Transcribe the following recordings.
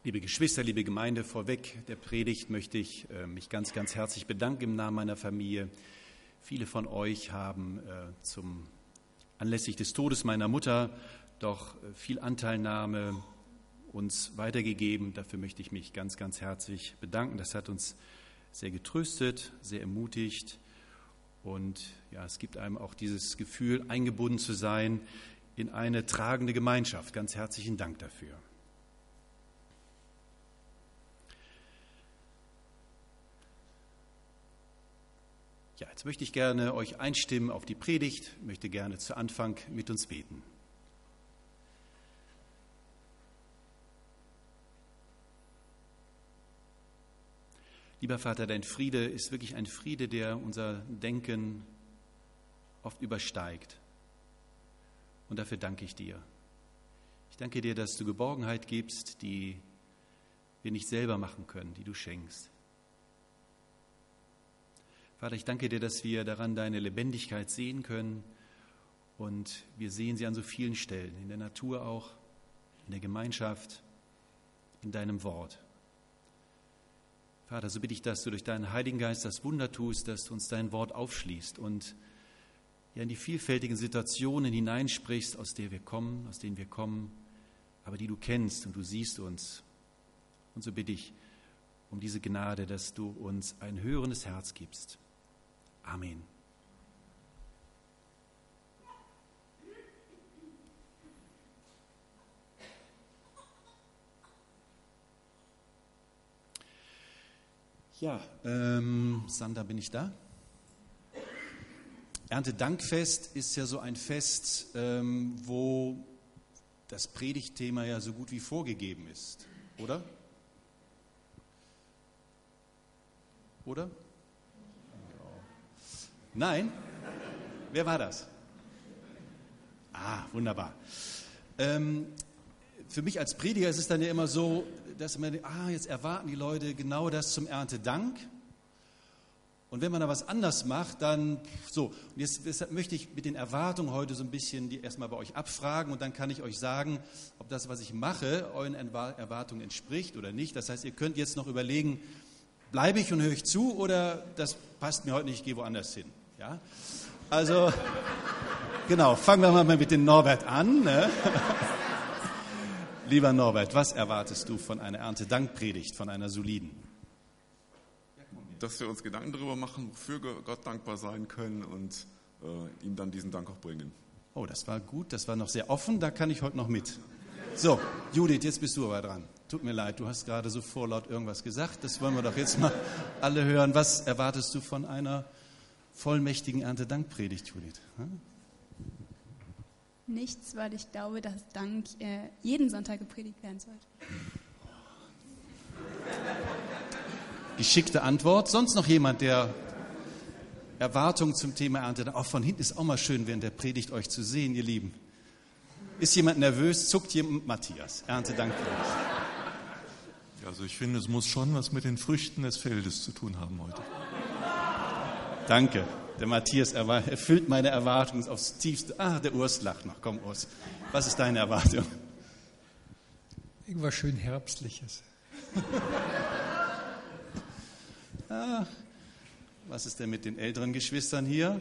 Liebe Geschwister, liebe Gemeinde, vorweg der Predigt möchte ich mich ganz, ganz herzlich bedanken im Namen meiner Familie. Viele von euch haben anlässlich des Todes meiner Mutter doch viel Anteilnahme uns weitergegeben. Dafür möchte ich mich ganz, ganz herzlich bedanken. Das hat uns sehr getröstet, sehr ermutigt. Und ja, es gibt einem auch dieses Gefühl, eingebunden zu sein in eine tragende Gemeinschaft. Ganz herzlichen Dank dafür. Ja, jetzt möchte ich gerne euch einstimmen auf die Predigt, möchte gerne zu Anfang mit uns beten. Lieber Vater, dein Friede ist wirklich ein Friede, der unser Denken oft übersteigt. Und dafür danke ich dir. Ich danke dir, dass du Geborgenheit gibst, die wir nicht selber machen können, die du schenkst. Vater, ich danke dir, dass wir daran deine Lebendigkeit sehen können und wir sehen sie an so vielen Stellen, in der Natur auch, in der Gemeinschaft, in deinem Wort. Vater, so bitte ich, dass du durch deinen Heiligen Geist das Wunder tust, dass du uns dein Wort aufschließt und ja in die vielfältigen Situationen hineinsprichst, aus denen wir kommen, aber die du kennst und du siehst uns. Und so bitte ich um diese Gnade, dass du uns ein hörendes Herz gibst. Amen. Ja, Sandra, bin ich da? Erntedankfest ist ja so ein Fest, wo das Predigtthema ja so gut wie vorgegeben ist, oder? Oder? Nein? Wer war das? Ah, wunderbar. Für mich als Prediger ist es dann ja immer so, dass man denkt, jetzt erwarten die Leute genau das zum Erntedank. Und wenn man da was anders macht, dann so. Und deshalb möchte ich mit den Erwartungen heute so ein bisschen die erstmal bei euch abfragen und dann kann ich euch sagen, ob das, was ich mache, euren Erwartungen entspricht oder nicht. Das heißt, ihr könnt jetzt noch überlegen, bleibe ich und höre ich zu oder das passt mir heute nicht, ich gehe woanders hin. Ja? Also, genau, fangen wir mal mit dem Norbert an. Ne? Lieber Norbert, was erwartest du von einer Erntedankpredigt, von einer soliden? Dass wir uns Gedanken darüber machen, wofür Gott dankbar sein können und ihm dann diesen Dank auch bringen. Oh, das war gut, das war noch sehr offen, da kann ich heute noch mit. So, Judith, jetzt bist du aber dran. Tut mir leid, du hast gerade so vorlaut irgendwas gesagt. Das wollen wir doch jetzt mal alle hören. Was erwartest du von einer vollmächtigen Erntedankpredigt, Judith? Nichts, weil ich glaube, dass Dank jeden Sonntag gepredigt werden sollte. Geschickte Antwort. Sonst noch jemand, der Erwartungen zum Thema Erntedank? Auch von hinten ist auch mal schön, während der Predigt euch zu sehen, ihr Lieben. Ist jemand nervös? Zuckt jemand? Matthias, Erntedankpredigt. Also ich finde, es muss schon was mit den Früchten des Feldes zu tun haben heute. Danke. Der Matthias erfüllt meine Erwartungen aufs Tiefste. Der Urs lacht noch. Komm, Urs. Was ist deine Erwartung? Irgendwas schön Herbstliches. Was ist denn mit den älteren Geschwistern hier?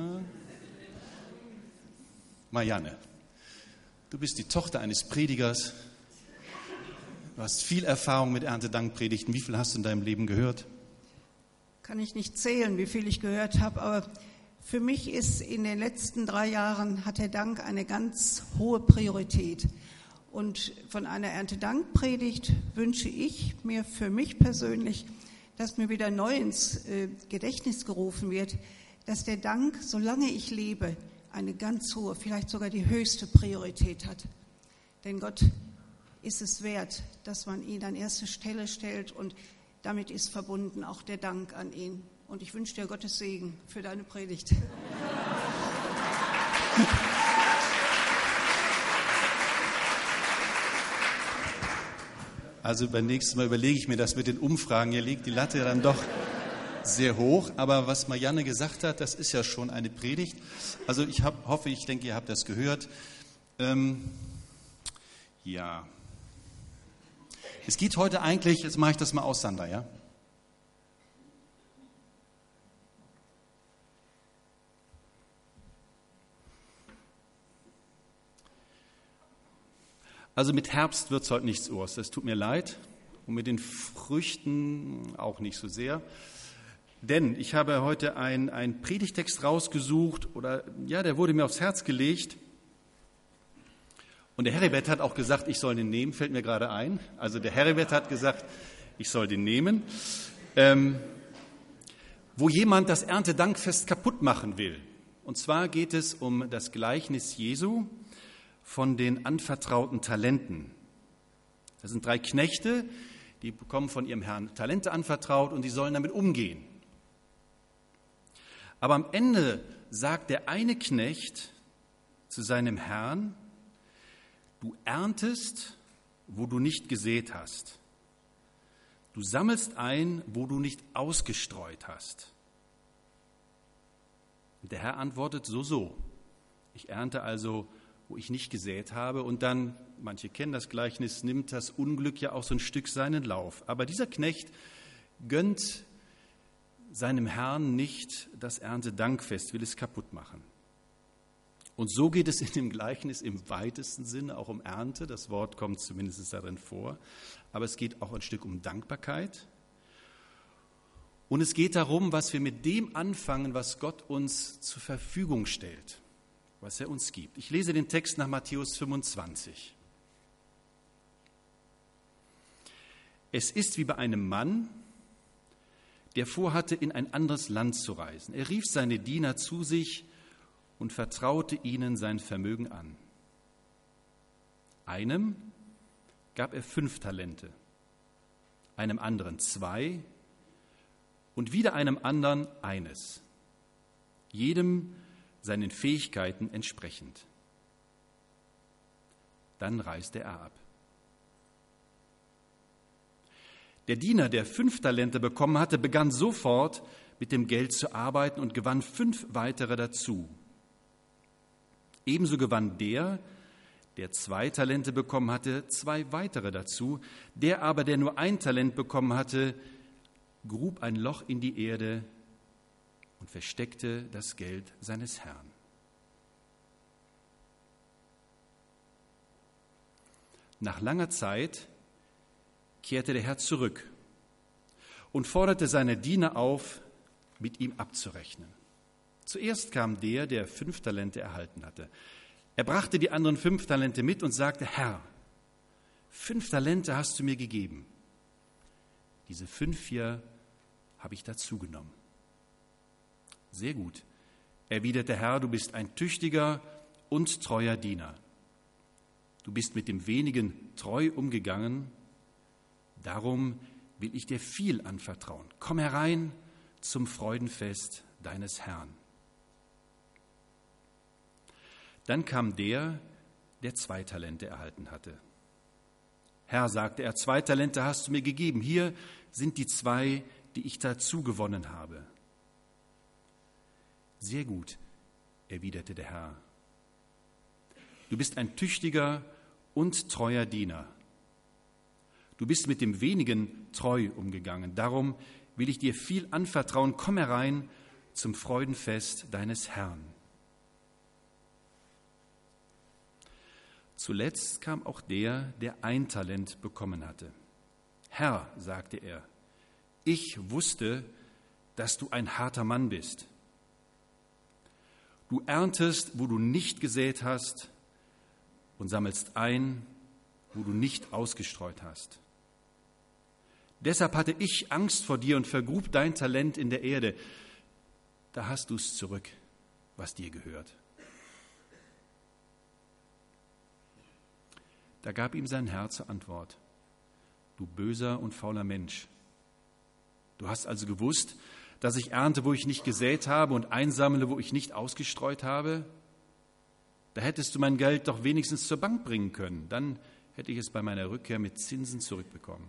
Marianne, du bist die Tochter eines Predigers. Du hast viel Erfahrung mit Erntedankpredigten. Wie viel hast du in deinem Leben gehört? Kann ich nicht zählen, wie viel ich gehört habe, aber für mich ist in den letzten 3 Jahren hat der Dank eine ganz hohe Priorität. Und von einer Erntedankpredigt wünsche ich mir für mich persönlich, dass mir wieder neu ins Gedächtnis gerufen wird, dass der Dank, solange ich lebe, eine ganz hohe, vielleicht sogar die höchste Priorität hat. Denn Gott ist es wert, dass man ihn an erste Stelle stellt und damit ist verbunden auch der Dank an ihn. Und ich wünsche dir Gottes Segen für deine Predigt. Also beim nächsten Mal überlege ich mir das mit den Umfragen. Ihr legt die Latte dann doch sehr hoch. Aber was Marianne gesagt hat, das ist ja schon eine Predigt. Also ich denke, ihr habt das gehört. Ja. Es geht heute eigentlich, jetzt mache ich das mal aus, Sandra, ja? Also mit Herbst wird es heute nichts, Urs, das tut mir leid. Und mit den Früchten auch nicht so sehr. Denn ich habe heute einen Predigtext rausgesucht, der wurde mir aufs Herz gelegt. Und der Heribert hat auch gesagt, ich soll den nehmen, fällt mir gerade ein. Also der Heribert hat gesagt, ich soll den nehmen. Wo jemand das Erntedankfest kaputt machen will. Und zwar geht es um das Gleichnis Jesu von den anvertrauten Talenten. Das sind 3 Knechte, die bekommen von ihrem Herrn Talente anvertraut und die sollen damit umgehen. Aber am Ende sagt der eine Knecht zu seinem Herrn, du erntest, wo du nicht gesät hast. Du sammelst ein, wo du nicht ausgestreut hast. Und der Herr antwortet, so. Ich ernte also, wo ich nicht gesät habe. Und dann, manche kennen das Gleichnis, nimmt das Unglück ja auch so ein Stück seinen Lauf. Aber dieser Knecht gönnt seinem Herrn nicht das Erntedankfest, will es kaputt machen. Und so geht es in dem Gleichnis im weitesten Sinne auch um Ernte. Das Wort kommt zumindest darin vor. Aber es geht auch ein Stück um Dankbarkeit. Und es geht darum, was wir mit dem anfangen, was Gott uns zur Verfügung stellt, was er uns gibt. Ich lese den Text nach Matthäus 25. Es ist wie bei einem Mann, der vorhatte, in ein anderes Land zu reisen. Er rief seine Diener zu sich und vertraute ihnen sein Vermögen an. Einem gab er 5 Talente, einem anderen 2 und wieder einem anderen 1, jedem seinen Fähigkeiten entsprechend. Dann reiste er ab. Der Diener, der 5 Talente bekommen hatte, begann sofort mit dem Geld zu arbeiten und gewann 5 weitere dazu. Ebenso gewann der 2 Talente bekommen hatte, 2 weitere dazu. Der aber, der nur 1 Talent bekommen hatte, grub ein Loch in die Erde und versteckte das Geld seines Herrn. Nach langer Zeit kehrte der Herr zurück und forderte seine Diener auf, mit ihm abzurechnen. Zuerst kam der 5 Talente erhalten hatte. Er brachte die anderen 5 Talente mit und sagte, Herr, 5 Talente hast du mir gegeben. Diese 5 hier habe ich dazu genommen. Sehr gut, erwiderte der Herr, du bist ein tüchtiger und treuer Diener. Du bist mit dem Wenigen treu umgegangen, darum will ich dir viel anvertrauen. Komm herein zum Freudenfest deines Herrn. Dann kam der 2 Talente erhalten hatte. Herr, sagte er, 2 Talente hast du mir gegeben. Hier sind die 2, die ich dazu gewonnen habe. Sehr gut, erwiderte der Herr. Du bist ein tüchtiger und treuer Diener. Du bist mit dem Wenigen treu umgegangen. Darum will ich dir viel anvertrauen. Komm herein zum Freudenfest deines Herrn. Zuletzt kam auch der 1 Talent bekommen hatte. Herr, sagte er, ich wusste, dass du ein harter Mann bist. Du erntest, wo du nicht gesät hast, und sammelst ein, wo du nicht ausgestreut hast. Deshalb hatte ich Angst vor dir und vergrub dein Talent in der Erde. Da hast du es zurück, was dir gehört. Da gab ihm sein Herr zur Antwort: Du böser und fauler Mensch. Du hast also gewusst, dass ich ernte, wo ich nicht gesät habe, und einsammle, wo ich nicht ausgestreut habe? Da hättest du mein Geld doch wenigstens zur Bank bringen können. Dann hätte ich es bei meiner Rückkehr mit Zinsen zurückbekommen.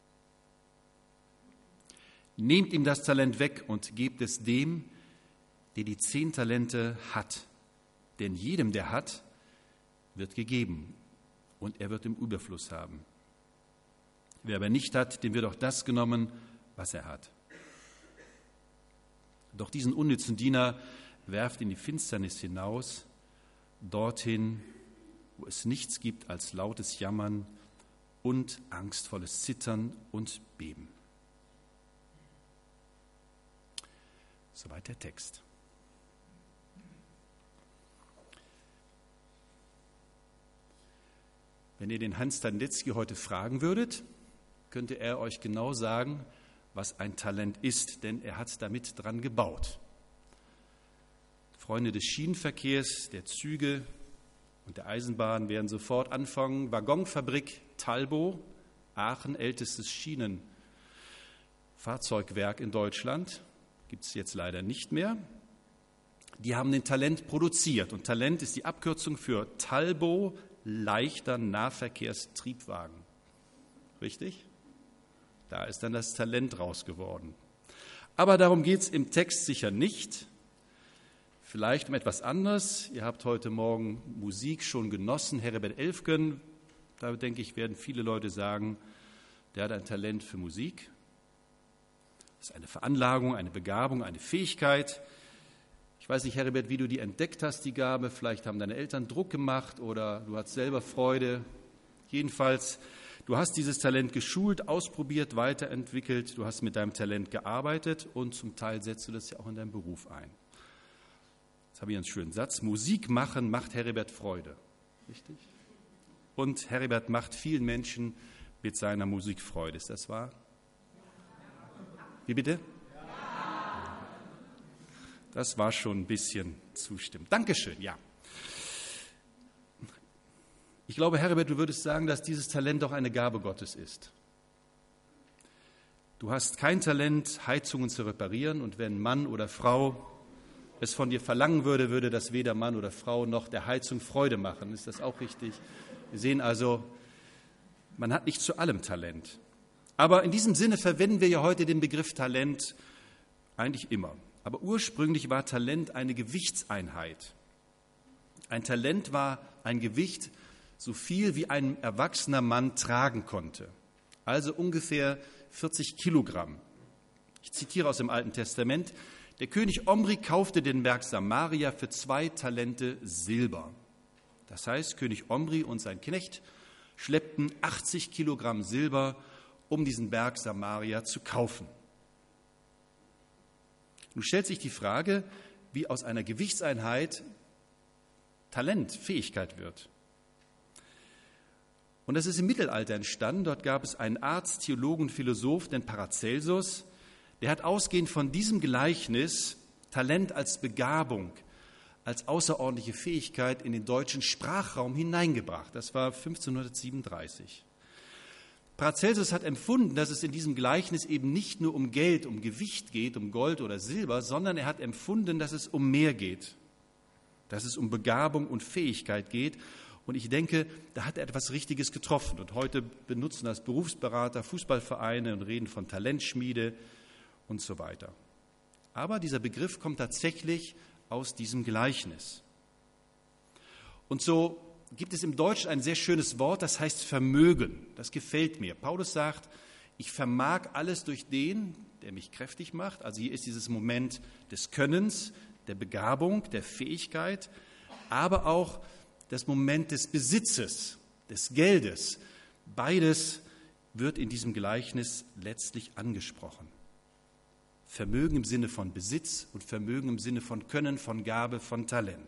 Nehmt ihm das Talent weg und gebt es dem, der die 10 Talente hat. Denn jedem, der hat, wird gegeben, und er wird im Überfluss haben. Wer aber nicht hat, dem wird auch das genommen, was er hat. Doch diesen unnützen Diener werft in die Finsternis hinaus, dorthin, wo es nichts gibt als lautes Jammern und angstvolles Zittern und Beben. Soweit der Text. Wenn ihr den Hans Standetzky heute fragen würdet, könnte er euch genau sagen, was ein Talent ist, denn er hat damit dran gebaut. Freunde des Schienenverkehrs, der Züge und der Eisenbahn werden sofort anfangen. Waggonfabrik Talbot, Aachen, ältestes Schienenfahrzeugwerk in Deutschland, gibt es jetzt leider nicht mehr. Die haben den Talent produziert und Talent ist die Abkürzung für Talbot, leichter Nahverkehrstriebwagen. Richtig? Da ist dann das Talent raus geworden. Aber darum geht es im Text sicher nicht. Vielleicht um etwas anderes. Ihr habt heute Morgen Musik schon genossen. Herbert Elfgen, da denke ich, werden viele Leute sagen, der hat ein Talent für Musik. Das ist eine Veranlagung, eine Begabung, eine Fähigkeit. Ich weiß nicht, Herbert, wie du die entdeckt hast, die Gabe. Vielleicht haben deine Eltern Druck gemacht oder du hast selber Freude. Jedenfalls, du hast dieses Talent geschult, ausprobiert, weiterentwickelt. Du hast mit deinem Talent gearbeitet und zum Teil setzt du das ja auch in deinen Beruf ein. Jetzt habe ich einen schönen Satz. Musik machen macht Herbert Freude. Richtig? Und Herbert macht vielen Menschen mit seiner Musik Freude. Ist das wahr? Wie bitte? Das war schon ein bisschen zustimmend. Dankeschön, ja. Ich glaube, Herbert, du würdest sagen, dass dieses Talent doch eine Gabe Gottes ist. Du hast kein Talent, Heizungen zu reparieren, und wenn Mann oder Frau es von dir verlangen würde, würde das weder Mann oder Frau noch der Heizung Freude machen. Ist das auch richtig? Wir sehen also, man hat nicht zu allem Talent. Aber in diesem Sinne verwenden wir ja heute den Begriff Talent eigentlich immer. Aber ursprünglich war Talent eine Gewichtseinheit. Ein Talent war ein Gewicht, so viel wie ein erwachsener Mann tragen konnte. Also ungefähr 40 Kilogramm. Ich zitiere aus dem Alten Testament. Der König Omri kaufte den Berg Samaria für 2 Talente Silber. Das heißt, König Omri und sein Knecht schleppten 80 Kilogramm Silber, um diesen Berg Samaria zu kaufen. Nun stellt sich die Frage, wie aus einer Gewichtseinheit Talent, Fähigkeit wird. Und das ist im Mittelalter entstanden. Dort gab es einen Arzt, Theologen und Philosoph, den Paracelsus. Der hat ausgehend von diesem Gleichnis Talent als Begabung, als außerordentliche Fähigkeit in den deutschen Sprachraum hineingebracht. Das war 1537. Paracelsus hat empfunden, dass es in diesem Gleichnis eben nicht nur um Geld, um Gewicht geht, um Gold oder Silber, sondern er hat empfunden, dass es um mehr geht, dass es um Begabung und Fähigkeit geht. Und ich denke, da hat er etwas Richtiges getroffen. Und heute benutzen das Berufsberater, Fußballvereine und reden von Talentschmiede und so weiter. Aber dieser Begriff kommt tatsächlich aus diesem Gleichnis. Und so gibt es im Deutschen ein sehr schönes Wort, das heißt Vermögen. Das gefällt mir. Paulus sagt, ich vermag alles durch den, der mich kräftig macht. Also hier ist dieses Moment des Könnens, der Begabung, der Fähigkeit, aber auch das Moment des Besitzes, des Geldes. Beides wird in diesem Gleichnis letztlich angesprochen. Vermögen im Sinne von Besitz und Vermögen im Sinne von Können, von Gabe, von Talent.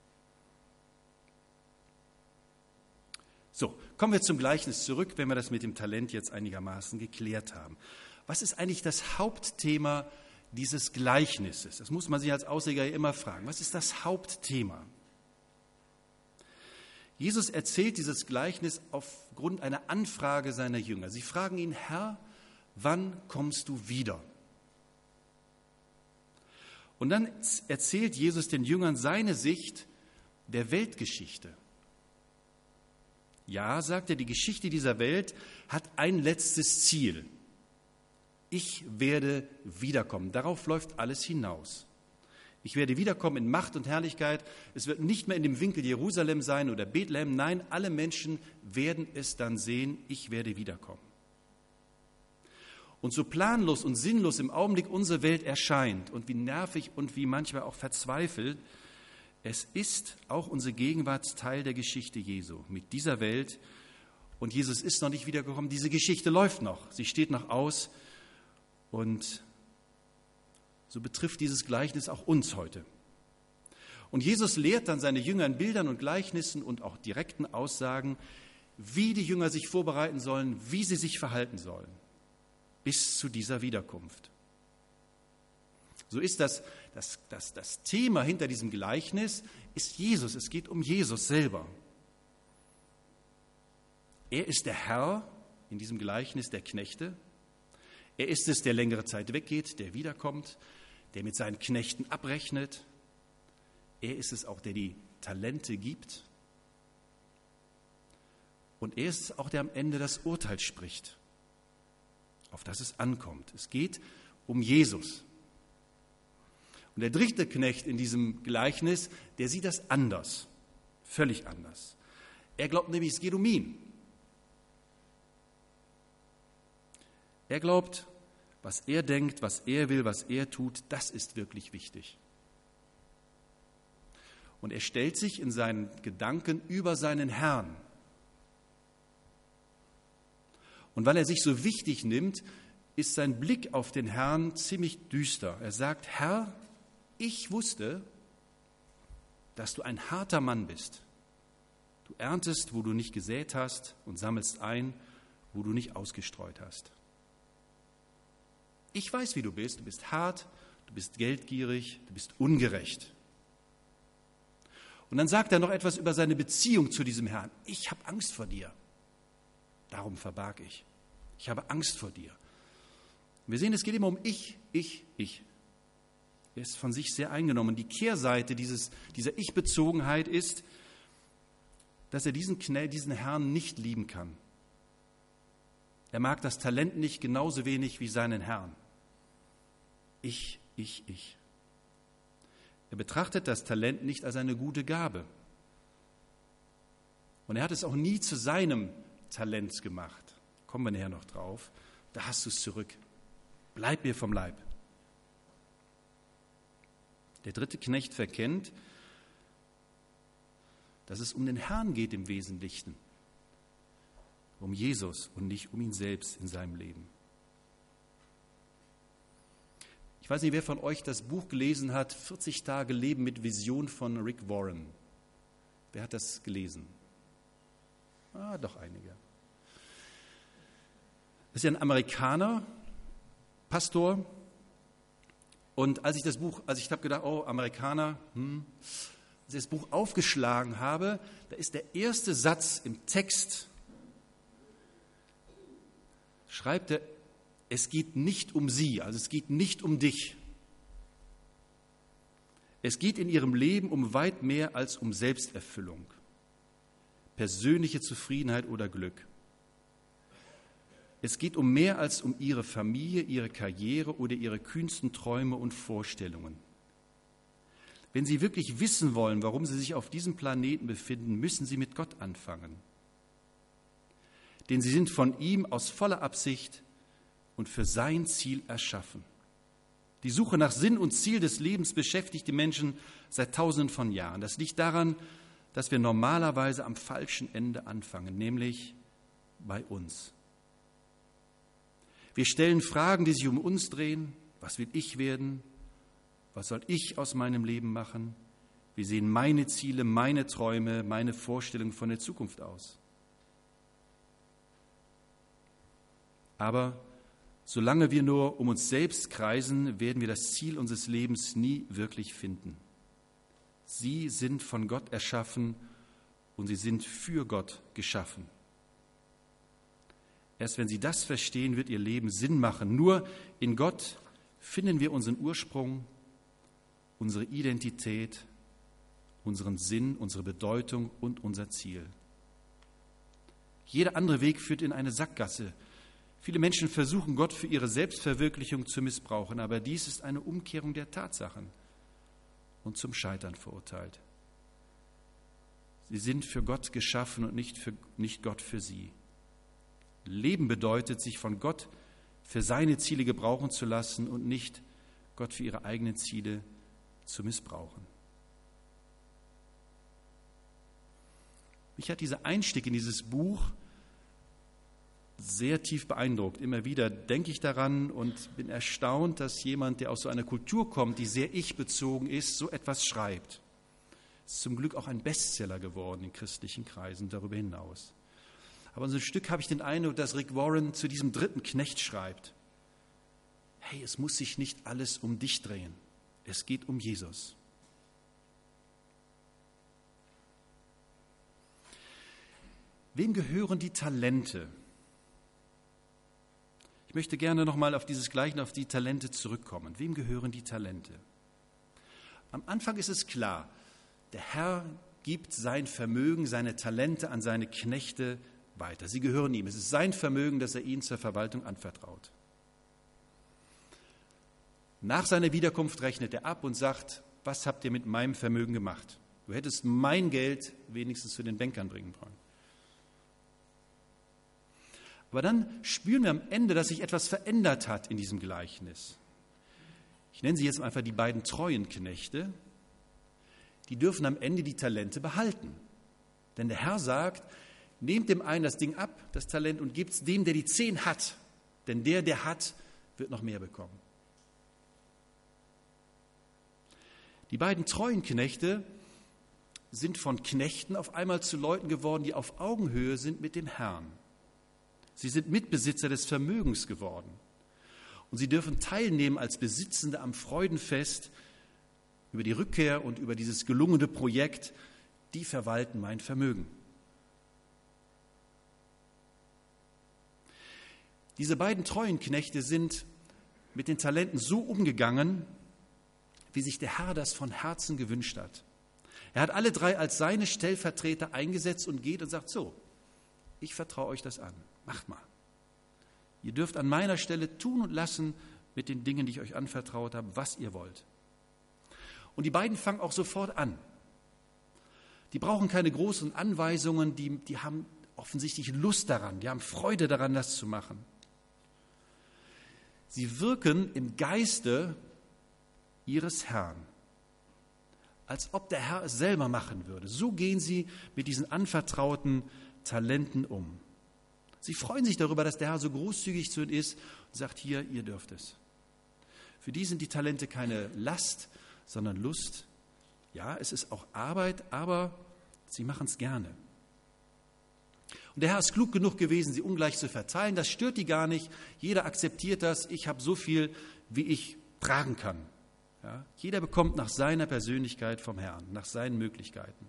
So, kommen wir zum Gleichnis zurück, wenn wir das mit dem Talent jetzt einigermaßen geklärt haben. Was ist eigentlich das Hauptthema dieses Gleichnisses? Das muss man sich als Ausleger immer fragen. Was ist das Hauptthema? Jesus erzählt dieses Gleichnis aufgrund einer Anfrage seiner Jünger. Sie fragen ihn, Herr, wann kommst du wieder? Und dann erzählt Jesus den Jüngern seine Sicht der Weltgeschichte. Ja, sagt er, die Geschichte dieser Welt hat ein letztes Ziel. Ich werde wiederkommen. Darauf läuft alles hinaus. Ich werde wiederkommen in Macht und Herrlichkeit. Es wird nicht mehr in dem Winkel Jerusalem sein oder Bethlehem. Nein, alle Menschen werden es dann sehen. Ich werde wiederkommen. und so planlos und sinnlos im Augenblick unsere Welt erscheint und wie nervig und wie manchmal auch verzweifelt, es ist auch unsere Gegenwart Teil der Geschichte Jesu mit dieser Welt. Und Jesus ist noch nicht wiedergekommen. Diese Geschichte läuft noch. Sie steht noch aus. Und so betrifft dieses Gleichnis auch uns heute. Und Jesus lehrt dann seine Jünger in Bildern und Gleichnissen und auch direkten Aussagen, wie die Jünger sich vorbereiten sollen, wie sie sich verhalten sollen, bis zu dieser Wiederkunft. So ist das Thema hinter diesem Gleichnis ist Jesus. Es geht um Jesus selber. Er ist der Herr in diesem Gleichnis der Knechte. Er ist es, der längere Zeit weggeht, der wiederkommt, der mit seinen Knechten abrechnet. Er ist es auch, der die Talente gibt. Und er ist es auch, der am Ende das Urteil spricht, auf das es ankommt. Es geht um Jesus. Und der dritte Knecht in diesem Gleichnis, der sieht das anders, völlig anders. Er glaubt nämlich, es geht um ihn. Er glaubt, was er denkt, was er will, was er tut, das ist wirklich wichtig. Und er stellt sich in seinen Gedanken über seinen Herrn. Und weil er sich so wichtig nimmt, ist sein Blick auf den Herrn ziemlich düster. Er sagt, Herr, ich wusste, dass du ein harter Mann bist. Du erntest, wo du nicht gesät hast und sammelst ein, wo du nicht ausgestreut hast. Ich weiß, wie du bist hart, du bist geldgierig, du bist ungerecht. Und dann sagt er noch etwas über seine Beziehung zu diesem Herrn. Ich habe Angst vor dir, darum verbarg ich. Ich habe Angst vor dir. Wir sehen, es geht immer um ich. Er ist von sich sehr eingenommen. Die Kehrseite dieser Ich-Bezogenheit ist, dass er diesen Herrn nicht lieben kann. Er mag das Talent nicht genauso wenig wie seinen Herrn. Ich. Er betrachtet das Talent nicht als eine gute Gabe. Und er hat es auch nie zu seinem Talent gemacht. Kommen wir nachher noch drauf. Da hast du es zurück. Bleib mir vom Leib. Der dritte Knecht verkennt, dass es um den Herrn geht im Wesentlichen. Um Jesus und nicht um ihn selbst in seinem Leben. Ich weiß nicht, wer von euch das Buch gelesen hat, 40 Tage Leben mit Vision von Rick Warren. Wer hat das gelesen? Doch einige. Das ist ja ein Amerikaner, Pastor. Und als ich habe gedacht, Amerikaner, als ich das Buch aufgeschlagen habe, da ist der erste Satz im Text, schreibt er, es geht nicht um sie, also es geht nicht um dich. Es geht in ihrem Leben um weit mehr als um Selbsterfüllung, persönliche Zufriedenheit oder Glück. Es geht um mehr als um ihre Familie, ihre Karriere oder ihre kühnsten Träume und Vorstellungen. Wenn Sie wirklich wissen wollen, warum Sie sich auf diesem Planeten befinden, müssen Sie mit Gott anfangen. Denn Sie sind von ihm aus voller Absicht und für sein Ziel erschaffen. Die Suche nach Sinn und Ziel des Lebens beschäftigt die Menschen seit Tausenden von Jahren. Das liegt daran, dass wir normalerweise am falschen Ende anfangen, nämlich bei uns. Wir stellen Fragen, die sich um uns drehen. Was will ich werden? Was soll ich aus meinem Leben machen? Wie sehen meine Ziele, meine Träume, meine Vorstellungen von der Zukunft aus? Aber solange wir nur um uns selbst kreisen, werden wir das Ziel unseres Lebens nie wirklich finden. Sie sind von Gott erschaffen und sie sind für Gott geschaffen. Erst wenn Sie das verstehen, wird Ihr Leben Sinn machen. Nur in Gott finden wir unseren Ursprung, unsere Identität, unseren Sinn, unsere Bedeutung und unser Ziel. Jeder andere Weg führt in eine Sackgasse. Viele Menschen versuchen, Gott für ihre Selbstverwirklichung zu missbrauchen, aber dies ist eine Umkehrung der Tatsachen und zum Scheitern verurteilt. Sie sind für Gott geschaffen und nicht Gott für sie. Leben bedeutet, sich von Gott für seine Ziele gebrauchen zu lassen und nicht Gott für ihre eigenen Ziele zu missbrauchen. Mich hat dieser Einstieg in dieses Buch sehr tief beeindruckt. Immer wieder denke ich daran und bin erstaunt, dass jemand, der aus so einer Kultur kommt, die sehr ich-bezogen ist, so etwas schreibt. Es ist zum Glück auch ein Bestseller geworden in christlichen Kreisen darüber hinaus. Aber in so ein Stück habe ich den Eindruck, dass Rick Warren zu diesem dritten Knecht schreibt: Hey, es muss sich nicht alles um dich drehen. Es geht um Jesus. Wem gehören die Talente? Ich möchte gerne nochmal auf dieses Gleichnis, auf die Talente zurückkommen. Wem gehören die Talente? Am Anfang ist es klar, der Herr gibt sein Vermögen, seine Talente an seine Knechte weiter. Sie gehören ihm. Es ist sein Vermögen, das er ihnen zur Verwaltung anvertraut. Nach seiner Wiederkunft rechnet er ab und sagt: Was habt ihr mit meinem Vermögen gemacht? Du hättest mein Geld wenigstens zu den Bankern bringen wollen. Aber dann spüren wir am Ende, dass sich etwas verändert hat in diesem Gleichnis. Ich nenne sie jetzt einfach die beiden treuen Knechte. Die dürfen am Ende die Talente behalten. Denn der Herr sagt: Nehmt dem einen das Ding ab, das Talent, und gebt es dem, der die 10 hat. Denn der hat, wird noch mehr bekommen. Die beiden treuen Knechte sind von Knechten auf einmal zu Leuten geworden, die auf Augenhöhe sind mit dem Herrn. Sie sind Mitbesitzer des Vermögens geworden. Und sie dürfen teilnehmen als Besitzende am Freudenfest über die Rückkehr und über dieses gelungene Projekt. Die verwalten mein Vermögen. Diese beiden treuen Knechte sind mit den Talenten so umgegangen, wie sich der Herr das von Herzen gewünscht hat. Er hat alle 3 als seine Stellvertreter eingesetzt und geht und sagt: So, ich vertraue euch das an. Macht mal. Ihr dürft an meiner Stelle tun und lassen mit den Dingen, die ich euch anvertraut habe, was ihr wollt. Und die beiden fangen auch sofort an. Die brauchen keine großen Anweisungen, die haben offensichtlich Lust daran, die haben Freude daran, das zu machen. Sie wirken im Geiste ihres Herrn, als ob der Herr es selber machen würde. So gehen sie mit diesen anvertrauten Talenten um. Sie freuen sich darüber, dass der Herr so großzügig zu ihnen ist und sagt: Hier, ihr dürft es. Für die sind die Talente keine Last, sondern Lust. Ja, es ist auch Arbeit, aber sie machen es gerne. Und der Herr ist klug genug gewesen, sie ungleich zu verteilen. Das stört die gar nicht. Jeder akzeptiert das. Ich habe so viel, wie ich tragen kann. Ja, jeder bekommt nach seiner Persönlichkeit vom Herrn, nach seinen Möglichkeiten.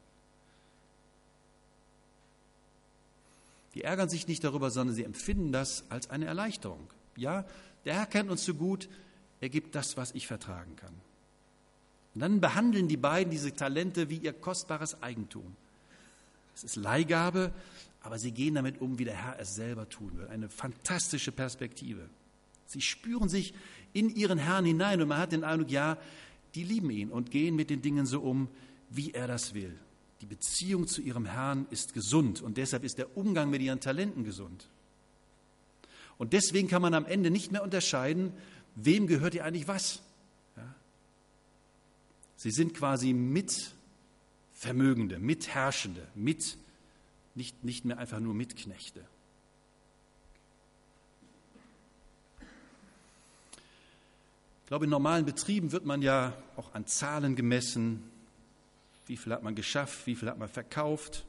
Die ärgern sich nicht darüber, sondern sie empfinden das als eine Erleichterung. Ja, der Herr kennt uns so gut, er gibt das, was ich vertragen kann. Und dann behandeln die beiden diese Talente wie ihr kostbares Eigentum. Es ist Leihgabe, aber sie gehen damit um, wie der Herr es selber tun will. Eine fantastische Perspektive. Sie spüren sich in ihren Herrn hinein und man hat den Eindruck, ja, die lieben ihn und gehen mit den Dingen so um, wie er das will. Die Beziehung zu ihrem Herrn ist gesund und deshalb ist der Umgang mit ihren Talenten gesund. Und deswegen kann man am Ende nicht mehr unterscheiden, wem gehört ihr eigentlich was. Ja? Sie sind quasi Mitvermögende, Mitherrschende, nicht mehr einfach nur Mitknechte. Ich glaube, in normalen Betrieben wird man ja auch an Zahlen gemessen. Wie viel hat man geschafft, wie viel hat man verkauft?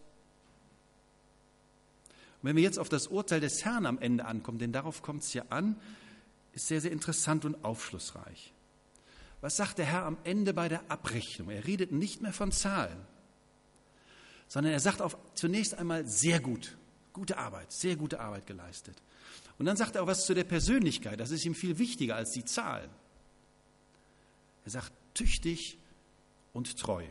Und wenn wir jetzt auf das Urteil des Herrn am Ende ankommen, denn darauf kommt es ja an, ist sehr, sehr interessant und aufschlussreich. Was sagt der Herr am Ende bei der Abrechnung? Er redet nicht mehr von Zahlen, sondern er sagt zunächst einmal sehr gut, sehr gute Arbeit geleistet. Und dann sagt er auch was zu der Persönlichkeit, das ist ihm viel wichtiger als die Zahlen. Er sagt tüchtig und treu.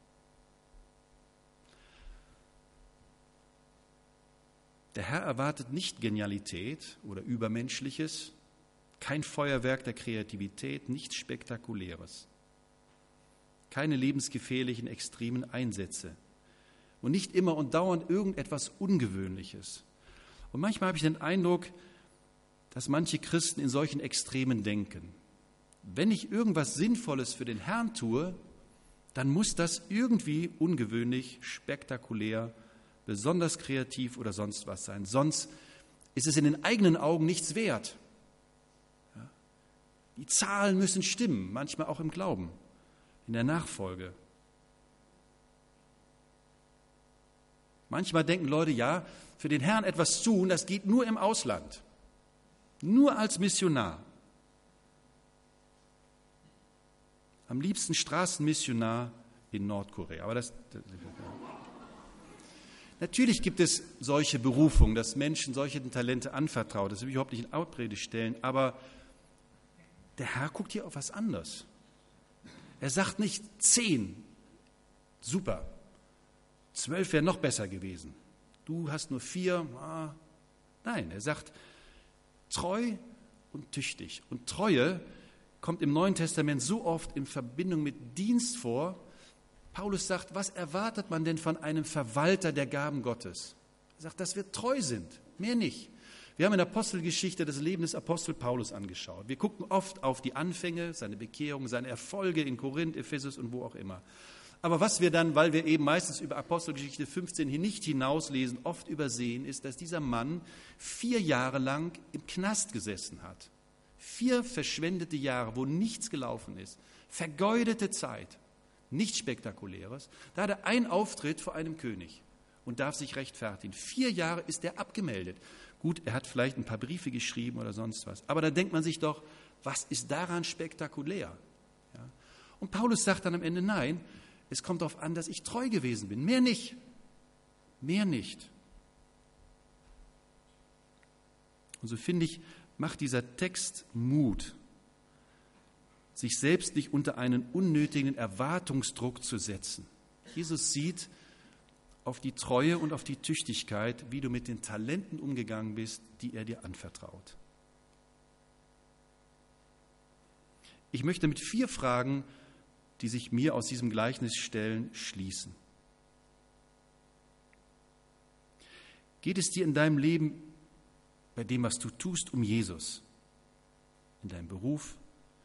Der Herr erwartet nicht Genialität oder Übermenschliches, kein Feuerwerk der Kreativität, nichts Spektakuläres, keine lebensgefährlichen extremen Einsätze und nicht immer und dauernd irgendetwas Ungewöhnliches. Und manchmal habe ich den Eindruck, dass manche Christen in solchen Extremen denken. Wenn ich irgendwas Sinnvolles für den Herrn tue, dann muss das irgendwie ungewöhnlich, spektakulär, besonders kreativ oder sonst was sein. Sonst ist es in den eigenen Augen nichts wert. Ja? Die Zahlen müssen stimmen, manchmal auch im Glauben, in der Nachfolge. Manchmal denken Leute, ja, für den Herrn etwas tun, das geht nur im Ausland, nur als Missionar. Am liebsten Straßenmissionar in Nordkorea. Aber natürlich gibt es solche Berufungen, dass Menschen solche Talente anvertraut. Das will ich überhaupt nicht in Abrede stellen. Aber der Herr guckt hier auf was anderes. Er sagt nicht 10, super, 12 wäre noch besser gewesen. Du hast nur 4, nein, er sagt treu und tüchtig. Und Treue kommt im Neuen Testament so oft in Verbindung mit Dienst vor. Paulus sagt, was erwartet man denn von einem Verwalter der Gaben Gottes? Er sagt, dass wir treu sind, mehr nicht. Wir haben in der Apostelgeschichte das Leben des Apostel Paulus angeschaut. Wir gucken oft auf die Anfänge, seine Bekehrung, seine Erfolge in Korinth, Ephesus und wo auch immer. Aber was wir dann, weil wir eben meistens über Apostelgeschichte 15 hier nicht hinauslesen, oft übersehen, ist, dass dieser Mann 4 Jahre lang im Knast gesessen hat. 4 verschwendete Jahre, wo nichts gelaufen ist. Vergeudete Zeit. Nichts Spektakuläres. Da hat er einen Auftritt vor einem König und darf sich rechtfertigen. 4 Jahre ist er abgemeldet. Gut, er hat vielleicht ein paar Briefe geschrieben oder sonst was. Aber da denkt man sich doch, was ist daran spektakulär? Ja? Und Paulus sagt dann am Ende, nein, es kommt darauf an, dass ich treu gewesen bin. Mehr nicht. Mehr nicht. Und so finde ich, macht dieser Text Mut, sich selbst nicht unter einen unnötigen Erwartungsdruck zu setzen. Jesus sieht auf die Treue und auf die Tüchtigkeit, wie du mit den Talenten umgegangen bist, die er dir anvertraut. Ich möchte mit 4 Fragen, die sich mir aus diesem Gleichnis stellen, schließen. Geht es dir in deinem Leben, bei dem, was du tust, um Jesus? In deinem Beruf,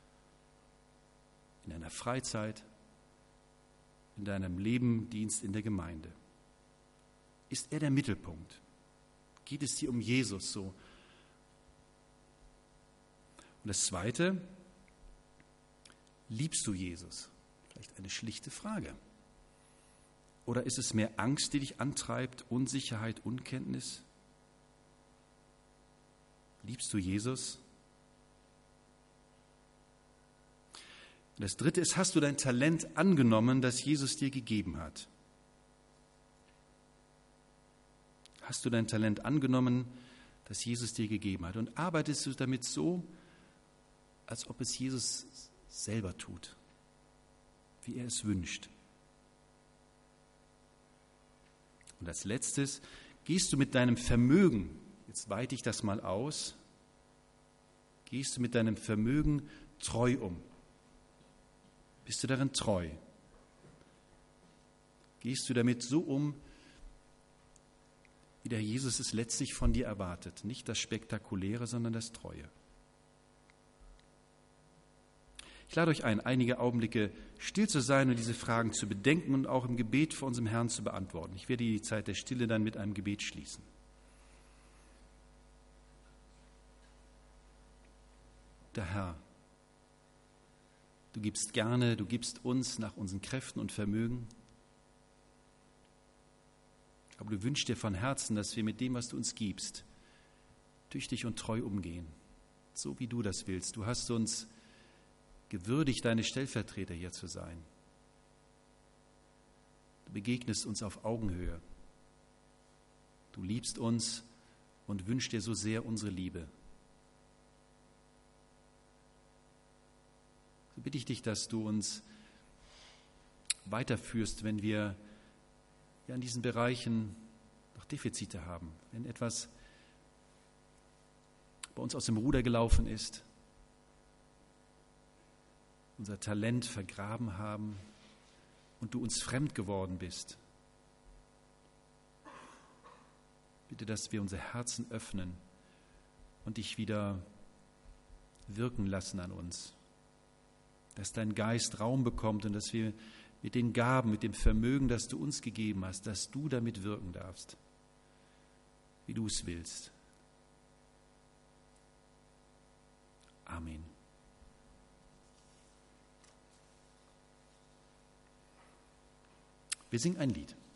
in deiner Freizeit, in deinem Leben, Dienst in der Gemeinde? Ist er der Mittelpunkt? Geht es dir um Jesus so? Und das Zweite, liebst du Jesus? Vielleicht eine schlichte Frage. Oder ist es mehr Angst, die dich antreibt, Unsicherheit, Unkenntnis? Liebst du Jesus? Und das Dritte ist, hast du dein Talent angenommen, das Jesus dir gegeben hat? Hast du dein Talent angenommen, das Jesus dir gegeben hat? Und arbeitest du damit so, als ob es Jesus selber tut, wie er es wünscht? Und als Letztes, gehst du mit deinem Vermögen, jetzt weite ich das mal aus, gehst du mit deinem Vermögen treu um? Bist du darin treu? Gehst du damit so um, wie der Jesus es letztlich von dir erwartet? Nicht das Spektakuläre, sondern das Treue. Ich lade euch ein, einige Augenblicke still zu sein und diese Fragen zu bedenken und auch im Gebet vor unserem Herrn zu beantworten. Ich werde die Zeit der Stille dann mit einem Gebet schließen. Der Herr, du gibst gerne, du gibst uns nach unseren Kräften und Vermögen. Aber du wünschst dir von Herzen, dass wir mit dem, was du uns gibst, tüchtig und treu umgehen. So wie du das willst. Du hast uns gewürdigt, deine Stellvertreter hier zu sein. Du begegnest uns auf Augenhöhe. Du liebst uns und wünschst dir so sehr unsere Liebe. So bitte ich dich, dass du uns weiterführst, wenn wir in diesen Bereichen noch Defizite haben, wenn etwas bei uns aus dem Ruder gelaufen ist, unser Talent vergraben haben und du uns fremd geworden bist. Bitte, dass wir unser Herzen öffnen und dich wieder wirken lassen an uns. Dass dein Geist Raum bekommt und dass wir mit den Gaben, mit dem Vermögen, das du uns gegeben hast, dass du damit wirken darfst, wie du es willst. Amen. Wir singen ein Lied.